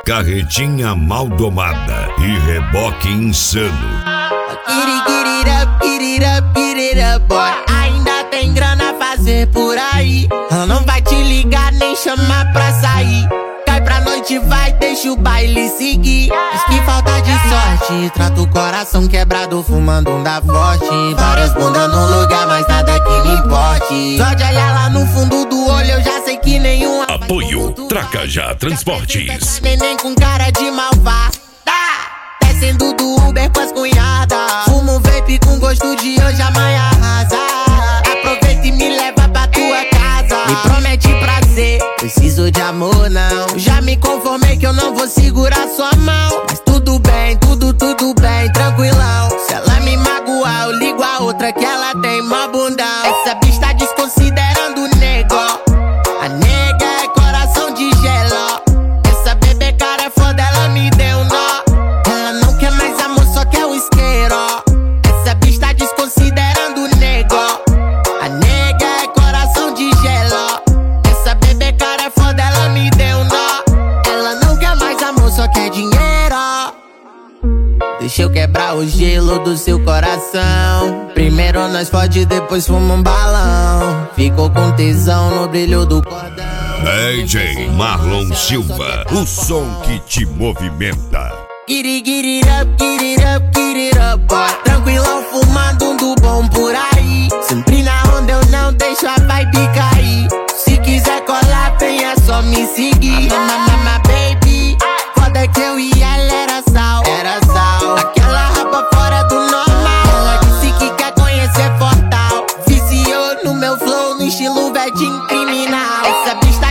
Carretinha mal domada e reboque insano. Get it up, boy. Ainda tem grana a fazer por aí. Ela não vai te ligar nem chamar pra sair. Cai pra noite, vai, deixa o baile seguir. Diz que falta de sorte, trata o coração quebrado fumando um da forte. Várias bundas no lugar, mas nada que me importe. Só de olhar lá no fundo do olho eu já sei que nenhuma. Apoio Tracajá Transportes. Neném com cara de malvada, descendo do Uber com as cunhadas. Fumo vape com gosto de hoje, amanhã arrasa. Aproveita e me leva pra tua casa. Me promete prazer, preciso de amor não. Já me conformei que eu não vou segurar sua mão. Mas tudo bem, tudo bem, tranquilão. Se ela me magoar, eu ligo a outra que ela tem mó bundão. Essa bicha tá desconsiderando o nego. A nega é coração de gelo. Essa bebê cara é foda, ela me deu nó. Ela não quer mais amor, só quer o isqueiro. Essa bicha tá desconsiderando o nego. A nega é coração de gelo. Essa bebê cara é foda, ela me deu nó. Ela não quer mais amor, só quer dinheiro. Deixa eu quebrar o gelo do seu coração. Primeiro nós fode, depois fuma um balão. Ficou com tesão no brilho do cordão. DJ Marlon Silva, o som que te movimenta. Get it up, boy. Tranquilão fumando um do bom por aí. Sempre na onda eu não deixo a vibe cair. Se quiser colar, vem, é só me seguir. Mama, baby, foda que eu e ela era sal. Aquela rapa fora do normal. Ela disse que quer conhecer Fortal. Viciou no meu flow, no estilo vedinho criminal. Essa bicha